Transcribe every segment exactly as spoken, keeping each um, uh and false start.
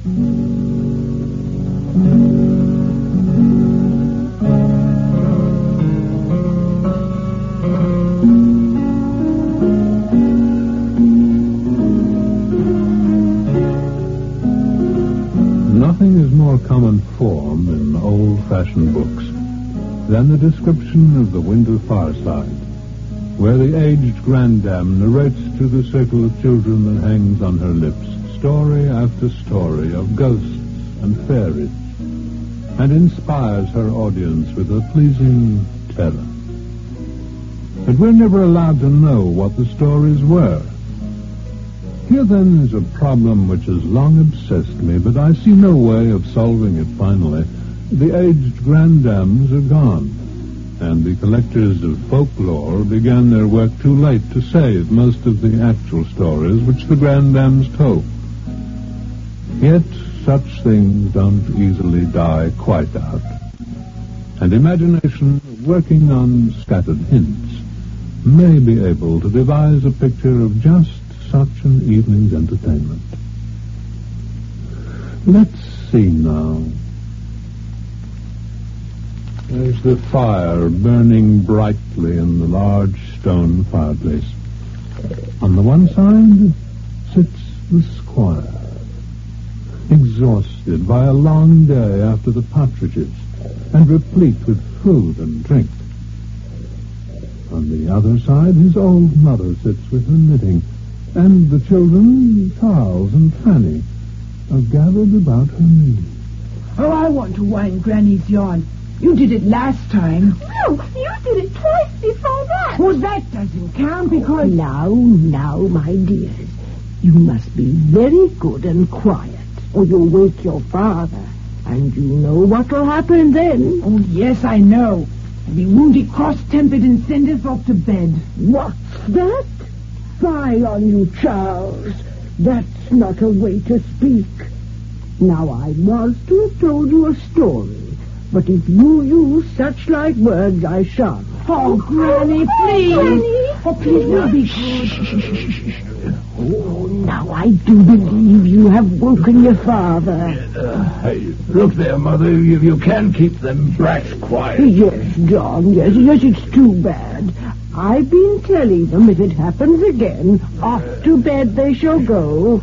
Nothing is more common form in old-fashioned books than the description of the winter fireside, where the aged grandam narrates to the circle of children that hangs on her lips story after story of ghosts and fairies, and inspires her audience with a pleasing terror. But we're never allowed to know what the stories were. Here, then, is a problem which has long obsessed me, but I see no way of solving it finally. The aged grandams are gone, and the collectors of folklore began their work too late to save most of the actual stories which the grandams told. Yet such things don't easily die quite out, and imagination, working on scattered hints, may be able to devise a picture of just such an evening's entertainment. Let's see now. There's the fire burning brightly in the large stone fireplace. On the one side sits the squire, exhausted by a long day after the partridges, and replete with food and drink. On the other side, his old mother sits with her knitting, and the children, Charles and Fanny, are gathered about her knee. Oh, I want to wind Granny's yarn. You did it last time. No, you did it twice before that. Well, that doesn't count because... Now, now, my dears, you must be very good and quiet, or you'll wake your father, and you know what will happen then. Oh, yes, I know. I'll be woundy, cross-tempered, and send us off to bed. What's that? Fie on you, Charles. That's not a way to speak. Now, I was to have told you a story, but if you use such like words, I shan't. Oh, Granny, please. Granny. Oh, please, now be good. Oh, now I do believe you have woken your father. Uh, hey, look there, Mother. You, you can keep them brats quiet. Yes, John, yes, yes, it's too bad. I've been telling them if it happens again, off to bed they shall go.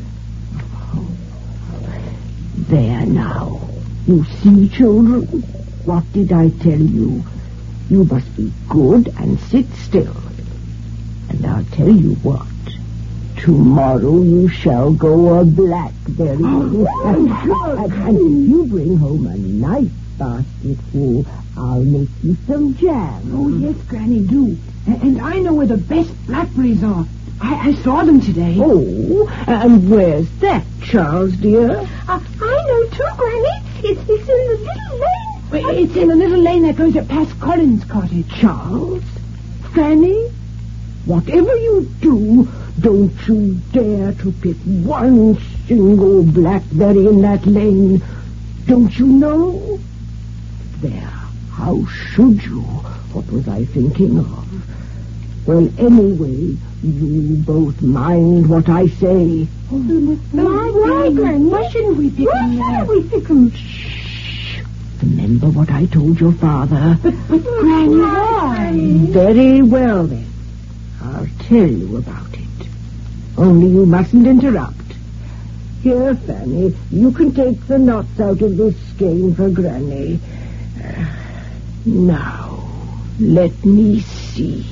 There now. You see, children, what did I tell you? You must be good and sit still. And I'll tell you what. Tomorrow you shall go a blackberry. and, and, and if you bring home a nice basketful, I'll make you some jam. Oh, yes, Granny, do. And, and I know where the best blackberries are. I, I saw them today. Oh, and where's that, Charles, dear? Uh, I know too, Granny. It's, it's in the little lane. Well, it's in the little lane that goes up past Colin's cottage. Charles? Fanny? Whatever you do, don't you dare to pick one single blackberry in that lane. Don't you know? There, how should you? What was I thinking of? Well, anyway, you both mind what I say. Oh, why, why, Granny? Why shouldn't we pick them? Why shouldn't we pick them? Shh. Remember what I told your father. But, but Granny, why? Very well, then. I'll tell you about it. Only you mustn't interrupt. Here, Fanny, you can take the knots out of this skein for Granny. Uh, now, let me see.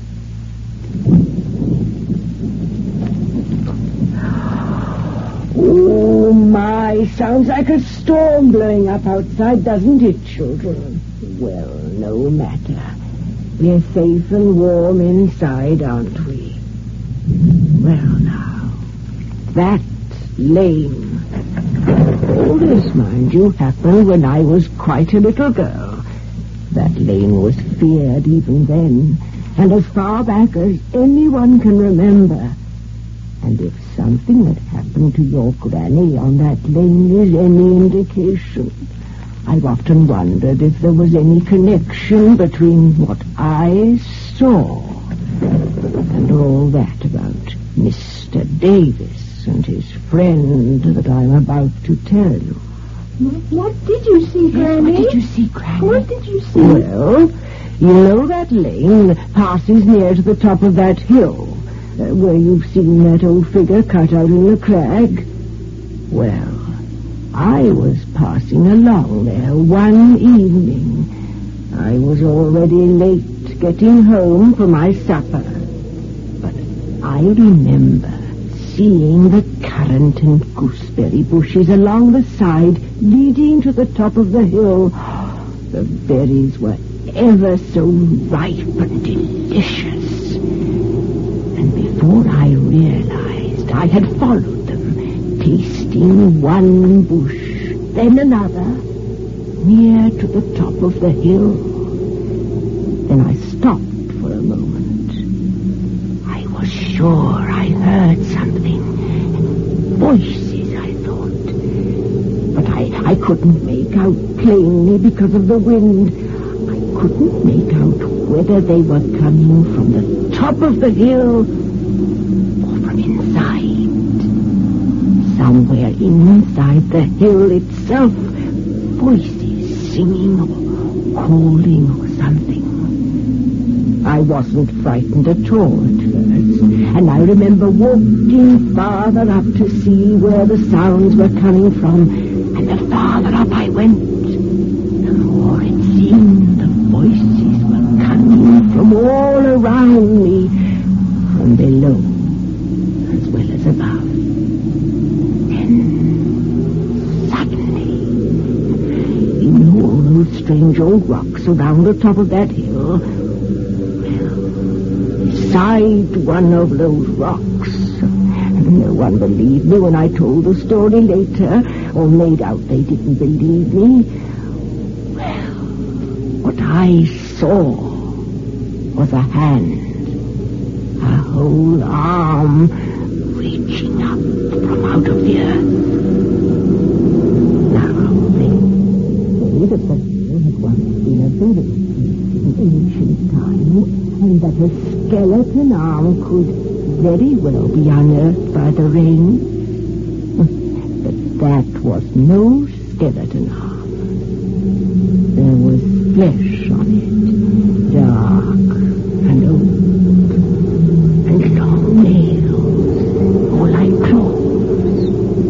Oh, my, sounds like a storm blowing up outside, doesn't it, children? Well, no matter. We're safe and warm inside, aren't we? Well, now, that lane. All this, mind you, happened when I was quite a little girl. That lane was feared even then, and as far back as anyone can remember. And if something had happened to your granny on that lane is any indication, I've often wondered if there was any connection between what I saw and all that about Mister Davis wasn't his friend that I'm about to tell you. What did you see, Granny? What did you see, Granny? What did you see? Well, you know that lane passes near to the top of that hill, uh, where you've seen that old figure cut out in the crag? Well, I was passing along there one evening. I was already late getting home for my supper. But I remember seeing the currant and gooseberry bushes along the side leading to the top of the hill. The berries were ever so ripe and delicious. And before I realized, I had followed them, tasting one bush, then another, near to the top of the hill. Then I stopped for a moment. I was sure I heard something. Voices, I thought. But I, I couldn't make out plainly because of the wind. I couldn't make out whether they were coming from the top of the hill or from inside. Somewhere inside the hill itself, voices singing or calling or something. I wasn't frightened at all at first, and I remember walking farther up to see where the sounds were coming from, and the farther up I went, the more it seemed the voices were coming from all around me, from below as well as above. Then, suddenly, you know all those strange old rocks around the top of that hill? Beside one of those rocks, and no one believed me when I told the story later, or made out they didn't believe me. Well, what I saw was a hand, a whole arm reaching up from out of the earth. Now, they say that the hill had once been a village in ancient times, and that a skeleton arm could very well be unearthed by the rain. But that was no skeleton arm. There was flesh on it, dark and old, and long nails, more like claws.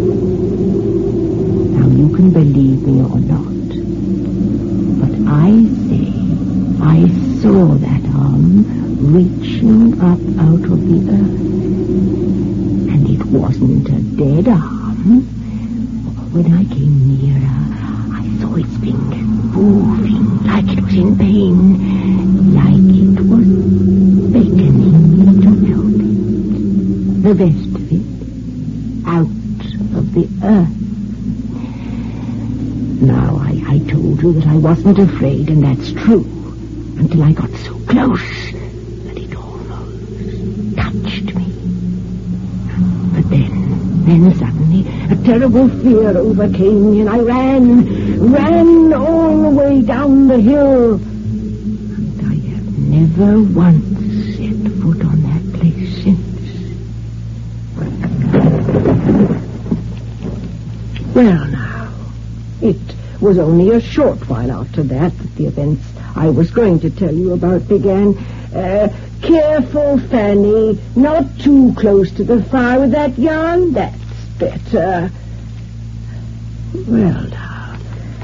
Now you can believe me or not, but I say I saw that arm reaching up out of the earth. And it wasn't a dead arm. When I came nearer, I saw its fingers moving like it was in pain, like it was beckoning me to help it. The rest of it, out of the earth. Now, I, I told you that I wasn't afraid, and that's true, until I got so close that it almost touched me. But then, then suddenly, a terrible fear overcame me, and I ran, ran all the way down the hill. And I have never once set foot on that place since. Well, now, it was only a short while after that that the events I was going to tell you about began. Uh, careful, Fanny. Not too close to the fire with that yarn. That's better. Well, now,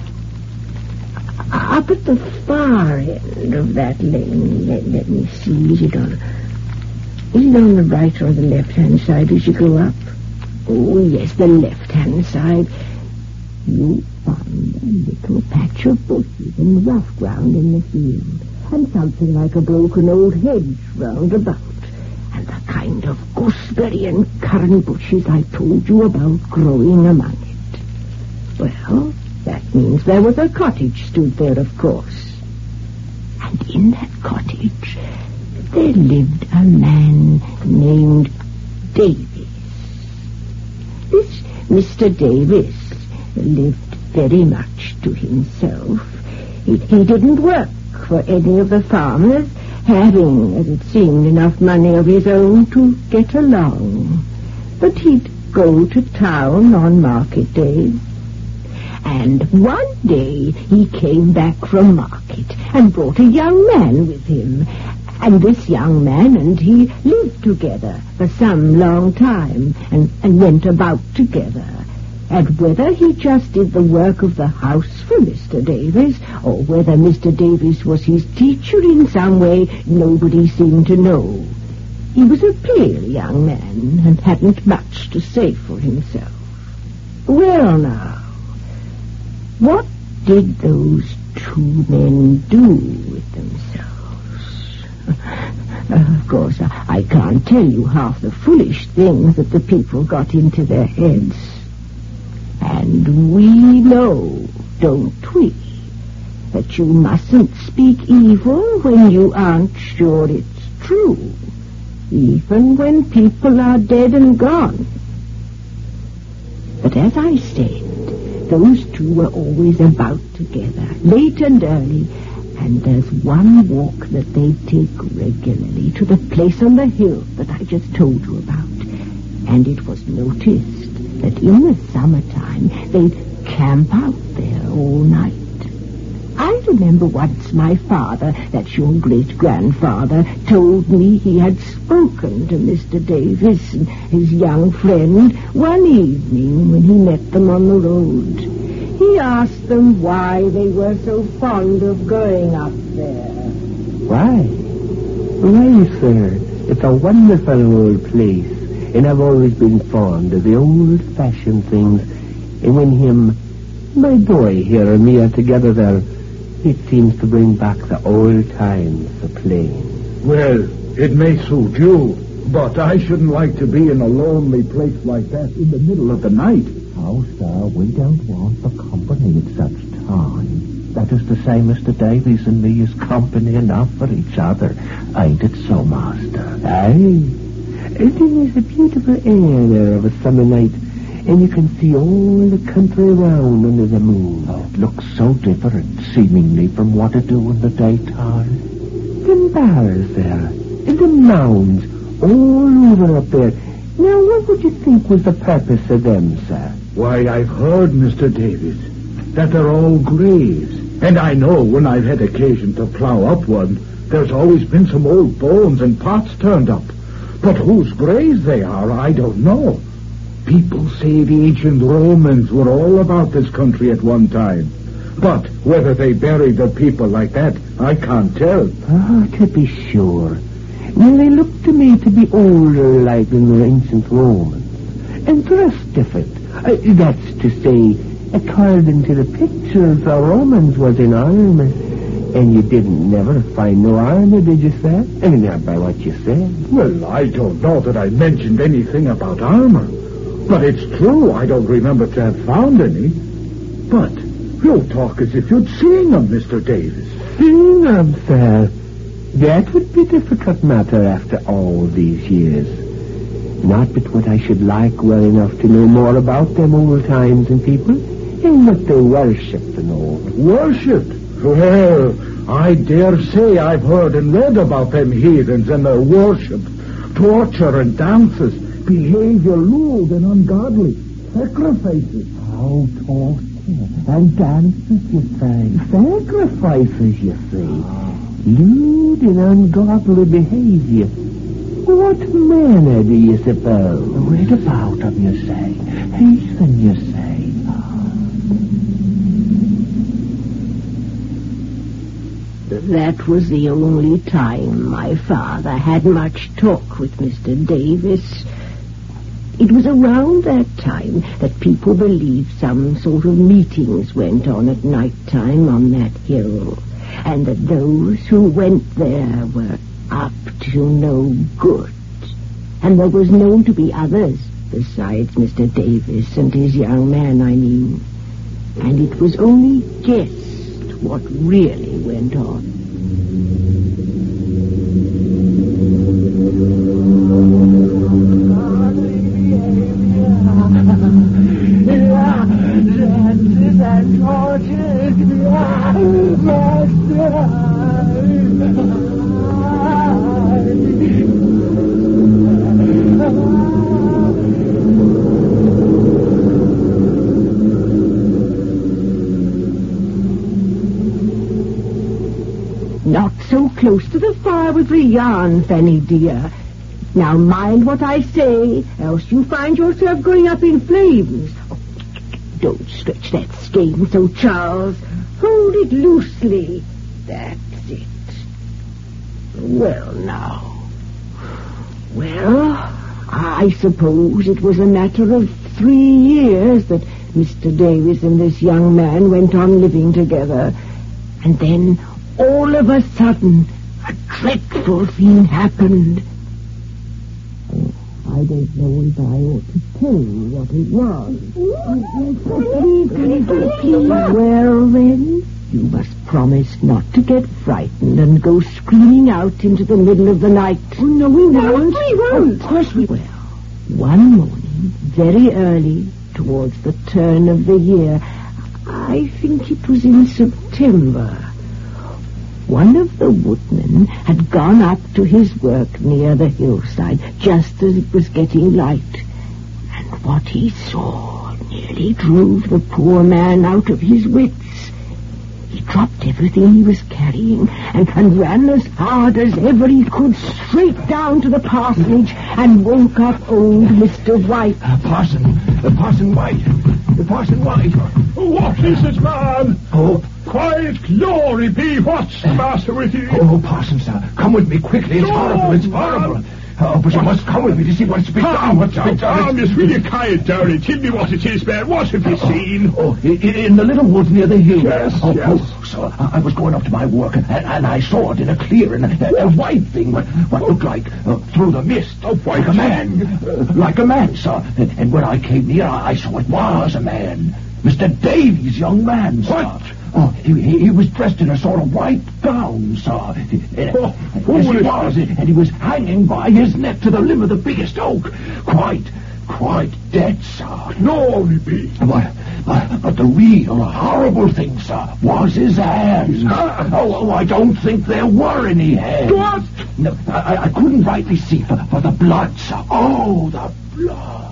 up at the far end of that lane, let, let me see, is it on, is it on the right or the left-hand side as you go up? Oh, yes, the left-hand side. You find a little patch of bushes and rough ground in the field, and something like a broken old hedge round about, and the kind of gooseberry and currant bushes I told you about growing among it. Well, that means there was a cottage stood there, of course. And in that cottage, there lived a man named Davis. This Mister Davis lived very much to himself. He, he didn't work for any of the farmers, having, as it seemed, enough money of his own to get along. But he'd go to town on market days. And one day he came back from market and brought a young man with him. And this young man and he lived together for some long time and, and went about together. And whether he just did the work of the house for Mister Davis, or whether Mister Davis was his teacher in some way, nobody seemed to know. He was a pale young man and hadn't much to say for himself. Well, now, what did those two men do with themselves? Of course, I, I can't tell you half the foolish things that the people got into their heads. And we know, don't we, that you mustn't speak evil when you aren't sure it's true, even when people are dead and gone. But as I said, those two were always about together, late and early, and there's one walk that they take regularly to the place on the hill that I just told you about. And it was noticed that in the summertime they'd camp out there all night. I remember once my father, that's your great-grandfather, told me he had spoken to Mister Davis and his young friend one evening when he met them on the road. He asked them why they were so fond of going up there. Why? Why, sir? It's a wonderful old place, and I've always been fond of the old-fashioned things. And when him, my boy here, and me are together there, it seems to bring back the old times of playing. Well, it may suit you, but I shouldn't like to be in a lonely place like that in the middle of the night. Oh, sir, we don't want for company at such time. That is to say, Mister Davies and me is company enough for each other. Ain't it so, master? Aye. There's a beautiful air there of a summer night, and you can see all the country around under the moon. Oh, it looks so different, seemingly, from what it do in the daytime. Them bars there, and the mounds all over up there. Now, what would you think was the purpose of them, sir? Why, I've heard, Mister Davis, that they're all graves. And I know when I've had occasion to plow up one, there's always been some old bones and pots turned up. But whose graves they are, I don't know. People say the ancient Romans were all about this country at one time. But whether they buried their people like that, I can't tell. Ah, to be sure. Well, they look to me to be older like than the ancient Romans, and dressed different. Uh, that's to say, according to the pictures, the Romans was in armor. And you didn't never find no armor, did you, sir? I mean, not by what you said. Well, I don't know that I mentioned anything about armor. But it's true, I don't remember to have found any. But you talk as if you'd seen them, Mister Davis. Seen them, sir? That would be a difficult matter after all these years. Not but what I should like well enough to know more about them old times and people, and what they worshipped and all. Worshipped? Well, I dare say I've heard and read about them heathens and their worship, torture and dances, behavior lewd and ungodly, sacrifices. Oh, torture and dances, you say. Sacrifices, you say. Lewd and ungodly behavior. What manner do you suppose? Read about them, you say. Heathen, you say. That was the only time my father had much talk with Mister Davis. It was around that time that people believed some sort of meetings went on at night time on that hill, and that those who went there were up to no good. And there was known to be others besides Mister Davis and his young man, I mean. And it was only guessed what really went on. Dances and torches, master. close to the fire with the yarn, Fanny dear. Now mind what I say, else you find yourself going up in flames. Oh, don't stretch that skein so, Charles. Hold it loosely. That's it. Well, now. Well, I suppose it was a matter of three years that Mister Davis and this young man went on living together. And then, all of a sudden, a dreadful thing happened. Oh, I don't know if I ought to tell you what it was. Please, please, please. Well, then, you must promise not to get frightened and go screaming out into the middle of the night. Oh, no, we won't. We won't. Of course we will. One morning, very early, towards the turn of the year, I think it was in September, one of the woodmen had gone up to his work near the hillside just as it was getting light. And what he saw nearly drove the poor man out of his wits. He dropped everything he was carrying and, and ran as hard as ever he could straight down to the parsonage and woke up old Mister White. Uh, Parson, uh, Parson White, uh, Parson White. What is it, man? Oh, quiet, glory be. What's the matter with you? Oh, Parson, sir, come with me quickly. It's No, horrible, it's man. horrible. Oh, but you must come with me to see what's been done. What's been done? Calm, yes, will you quiet down and tell me what it is, man? What have you seen? Oh, in, in the little wood near the hill. Yes, oh, yes. Oh, sir, I was going up to my work, and, and I saw it in a clearing, a, a white thing, what, what looked like, uh, through the mist, A white like a man, uh, like a man, sir. And, and when I came near, I saw it was a man. Mister Davies' young man, sir. What? Oh, he, he, he was dressed in a sort of white gown, sir. Uh, Oh, yes, he foolish. was, and he was hanging by his neck to the limb of the biggest oak. Quite, quite dead, sir. Glory be. But, but, but the real horrible thing, sir, was his hands. Ah. Oh, oh, I don't think there were any hands. What? No, I, I couldn't rightly see for, for the blood, sir. Oh, the blood.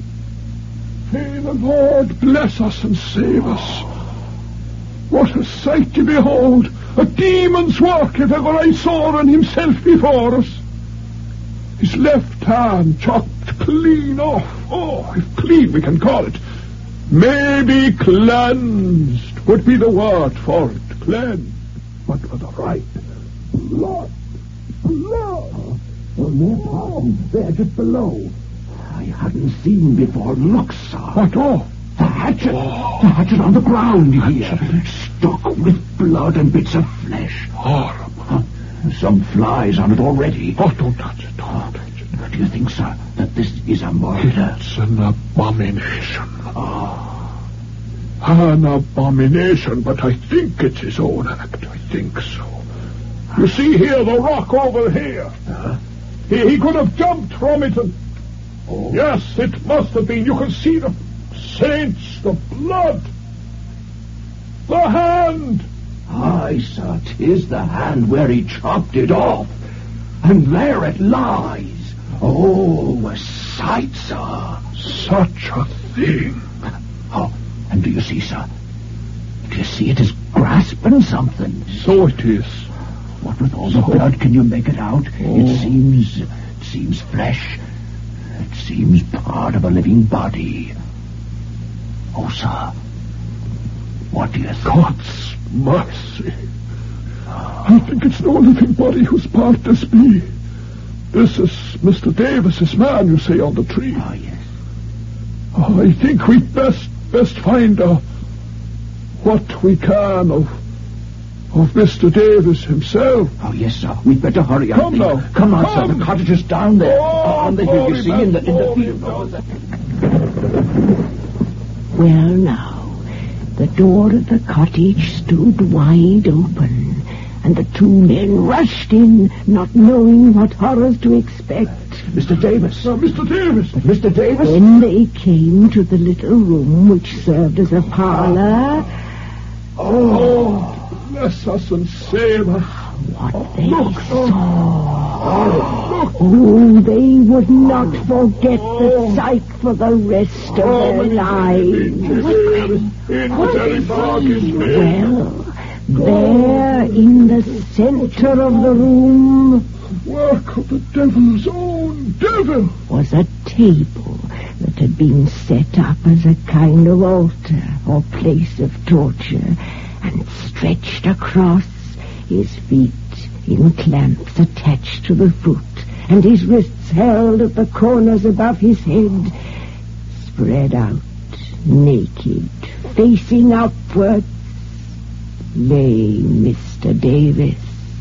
May the Lord bless us and save us. What a sight to behold! A demon's work, if ever I saw on himself before us. His left hand chopped clean off. Oh, if clean we can call it. Maybe cleansed would be the word for it. Cleansed. But for the right. Blood. Blood. Oh, there, Parson, there, just below. I hadn't seen before. Look, sir. What, oh? The hatchet. Oh. The hatchet on the ground here. Stuck with blood and bits of flesh. Horrible. Huh? Some flies on it already. Oh, don't touch it. Don't touch it. Do you think, sir, that this is a murder? It's an abomination. Oh. An abomination, but I think it's his own act. I think so. You see here, the rock over here. Uh-huh. He, he could have jumped from it and... Oh. Yes, it must have been. You can see the saints, the blood, the hand. Aye, sir, 'tis the hand where he chopped it off. And there it lies. Oh, a sight, sir. Such a thing. Oh, and do you see, sir? Do you see it is grasping something? So it is. What with all the blood can you make it out? Oh. It seems... it seems flesh. It seems part of a living body. Oh, sir. What do you think? God's mercy. I think it's no living body whose part this be. This is Mister Davis's man, you say, on the tree. Oh, yes. Oh, I think we'd best best find out what we can of of Mister Davis himself. Oh, yes, sir. We'd better hurry up. Come now. Come on, Come. sir. The cottage is down there. Oh, on the hill, you glory, see, man, in the, in the glory, field. man. over there. Well, now, the door of the cottage stood wide open, and the two men rushed in, not knowing what horrors to expect. Mister Davis. Uh, Mister Davis. Mister Davis? When they came to the little room which served as a parlor, Oh, bless us and save us. what they Look. saw... Look. Oh, they would not forget the sight for the rest of their lives. In the very bargain. Well, There, in the center of the room, Work of the devil's own devil, was a table that had been set up as a kind of altar or place of torture, and stretched across, his feet in clamps attached to the foot, and his wrists held at the corners above his head, spread out, naked, facing upwards, lay Mister Davis,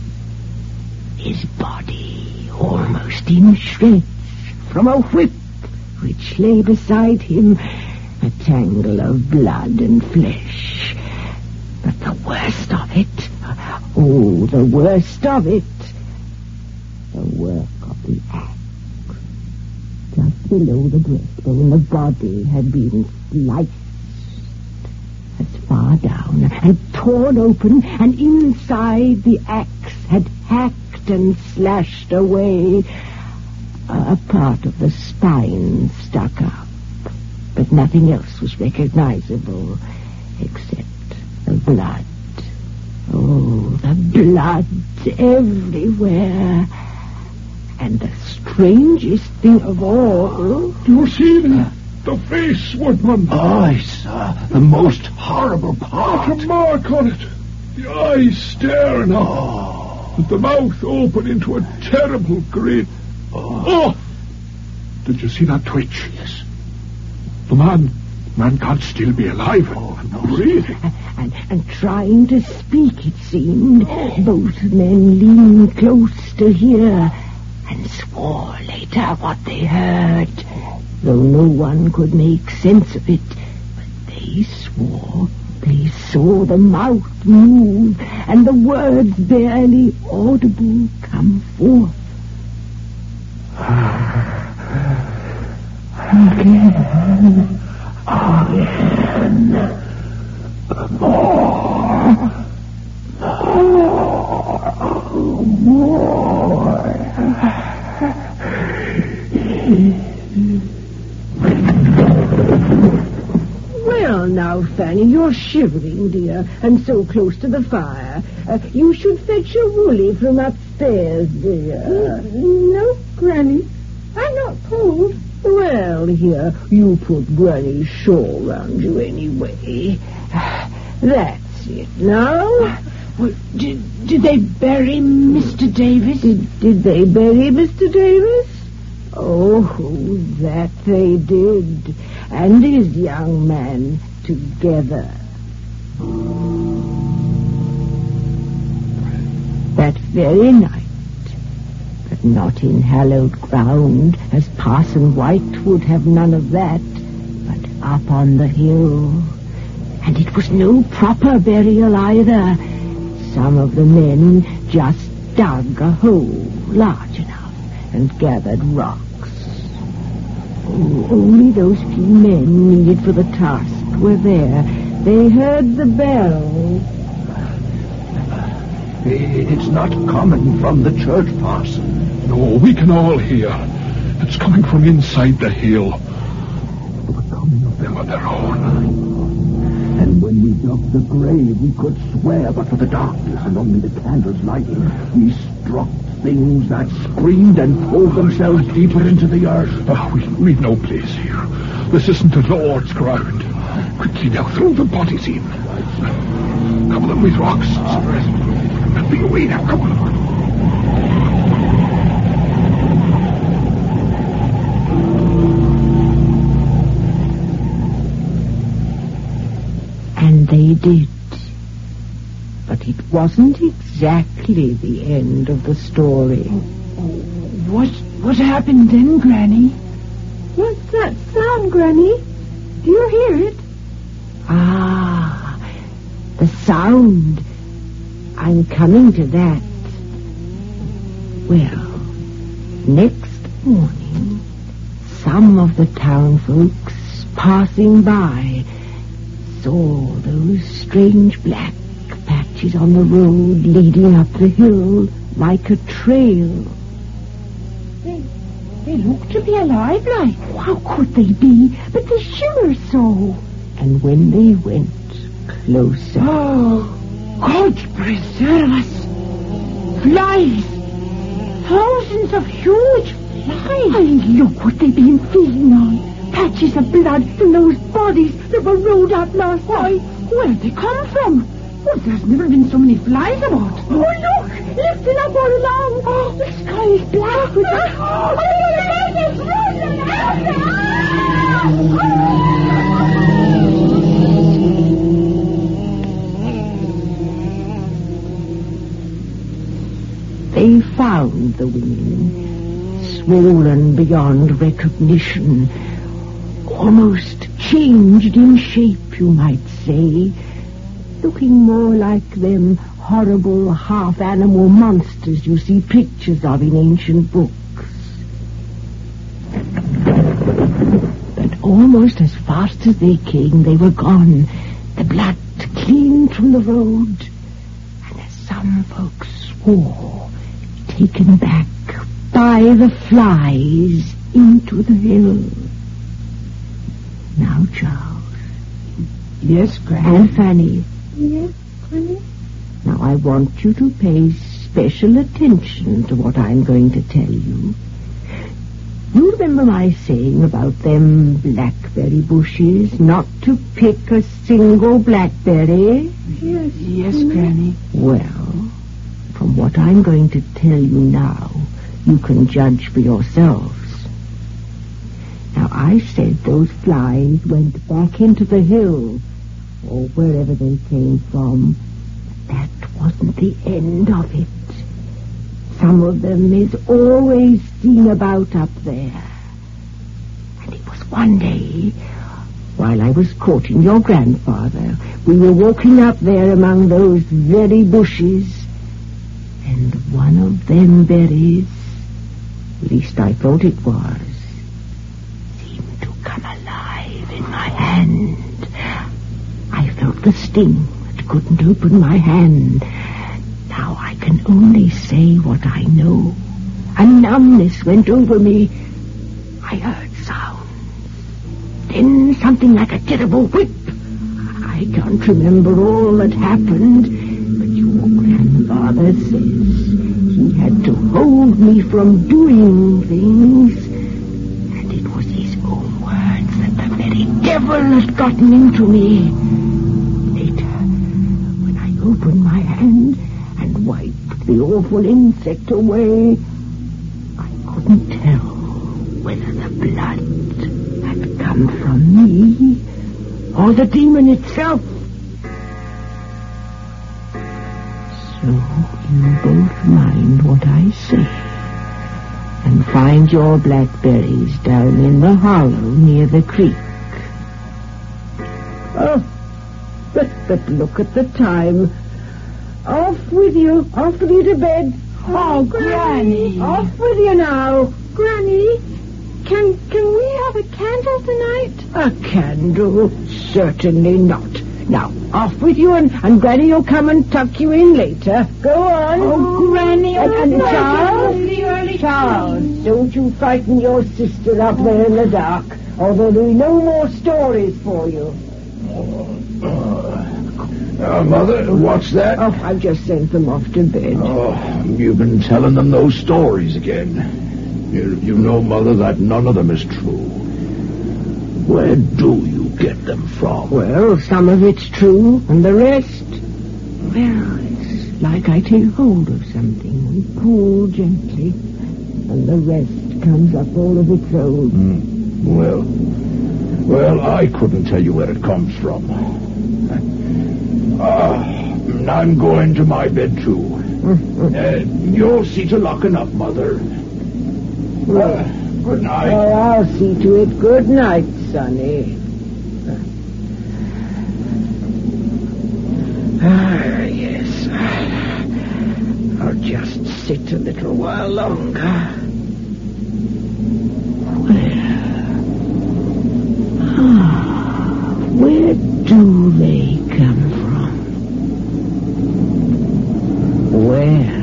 his body almost in shreds from a whip which lay beside him, a tangle of blood and flesh. But the worst of it, oh, the worst of it, the work of the axe. Just below the breastbone, the body had been sliced as far down and torn open, and inside the axe had hacked and slashed away. A part of the spine stuck up, but nothing else was recognizable except the blood. Oh, the blood everywhere. And the strangest thing of all... You see the, the face, Woodman? Aye, sir. The most horrible part. Not a mark on it. The eyes staring up. Oh. With the mouth open into a terrible grin. Oh. oh! Did you see that twitch? Yes. The man... Man can't still be alive and, oh, and no. breathing. And, and trying to speak, it seemed. Oh. Both men leaned close to hear, and swore later what they heard, though no one could make sense of it. But they swore they saw the mouth move, and the words barely audible come forth. Again, again, more, more, more. Well, now, Fanny, you're shivering, dear, and so close to the fire. Uh, you should fetch your woolly from upstairs, dear. No, Granny. I'm not cold. Well, here, you put Granny's shawl round you anyway. That's it, now. Well, did, did they bury Mister Davis? Did, did they bury Mister Davis? Oh, that they did. And his young man together. That very night, but not in hallowed ground, as Parson White would have none of that, but up on the hill. And it was no proper burial either. Some of the men just dug a hole large enough and gathered rocks. Oh, only those few men needed for the task were there. They heard the bell. It's not coming from the church, Parson. No, we can all hear. It's coming from inside the hill. The coming of them on their own. And when we dug the grave, we could swear, but for the darkness and only the candles lighting, we struck things that screamed and pulled themselves deeper into the earth. Oh, we, we've no place here. This isn't the Lord's ground. Quickly now, throw the bodies in. Cover them with rocks. And be away now, come on. And they did. But it wasn't exactly the end of the story. What what happened then, Granny? What's that sound, Granny? Do you hear it? Ah, the sound. I'm coming to that. Well, next morning, some of the town folks passing by saw those strange black patches on the road leading up the hill like a trail. They, they look to be alive, like. How could they be? But they shimmer so. And when they went closer... Oh, God preserve us. Flies. Thousands of huge flies. And look what they've been feeding on. Patches of blood from those bodies that were rolled out last night. Where'd they come from? Well, there's never been so many flies about. Oh, look! Lifting up all along. Oh, the sky is black with them. Oh, the light is rolling out. They found the women, swollen beyond recognition, almost changed in shape, you might say, looking more like them horrible half-animal monsters you see pictures of in ancient books. But almost as fast as they came, they were gone, the blood clean from the road, and as some folks swore, taken back by the flies into the hill. Now, Charles. Yes, Granny. And Fanny. Yes, Granny? Now, I want you to pay special attention to what I'm going to tell you. You remember my saying about them blackberry bushes, not to pick a single blackberry? Yes. Yes, Granny. Well, from what I'm going to tell you now, you can judge for yourselves. Now, I said those flies went back into the hill, or wherever they came from. That wasn't the end of it. Some of them is always seen about up there. And it was one day, while I was courting your grandfather, we were walking up there among those very bushes, and one of them berries, at least I thought it was, seemed to come alive in my hand. I felt the sting, but couldn't open my hand. Now I can only say what I know. A numbness went over me. I heard sounds. Then something like a terrible whip. I can't remember all that happened, but your grandfather says he had to hold me from doing things, and it was his own words that the very devil had gotten into me. Later, when I opened my hand and wiped the awful insect away, I couldn't tell whether the blood had come from me or the demon itself. So you both mind what I say, and find your blackberries down in the hollow near the creek. Oh, but, but look at the time. Off with you, off with you to bed. Oh, Granny. Off with you now. Granny, can can we have a candle tonight? A candle? Certainly not. Now, off with you, and, and Granny will come and tuck you in later. Go on. Oh, Granny. And, and oh, Charles, the early Charles, don't you frighten your sister up there in the dark, or there'll be no more stories for you. Uh, Mother, what's that? Oh, I've just sent them off to bed. Oh, you've been telling them those stories again. You, you know, Mother, that none of them is true. Where do you get them from? Well, some of it's true, and the rest, well, it's like I take hold of something and pull gently, and the rest comes up all of its own. Mm. Well, well, I couldn't tell you where it comes from. Ah, I'm going to my bed, too. uh, you'll see to locking up, Mother. Uh, good night. Oh, I'll see to it. Good night, Sonny. Ah, yes. I'll just sit a little while longer. Where? Ah, where do they come from? Where?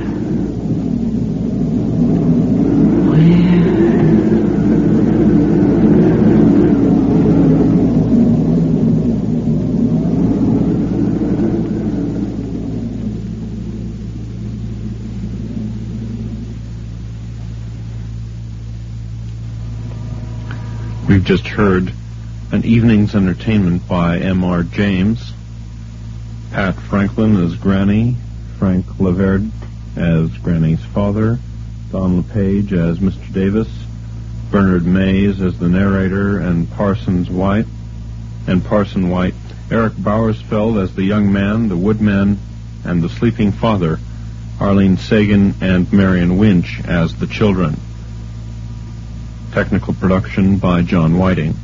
We've just heard An Evening's Entertainment by M R James, Pat Franklin as Granny, Frank Laverde as Granny's father, Don LePage as Mister Davis, Bernard Mays as the narrator, and Parsons White, and Parson White, Eric Bowersfeld as the young man, the woodman, and the sleeping father, Arlene Sagan and Marion Winch as the children. Technical production by John Whiting.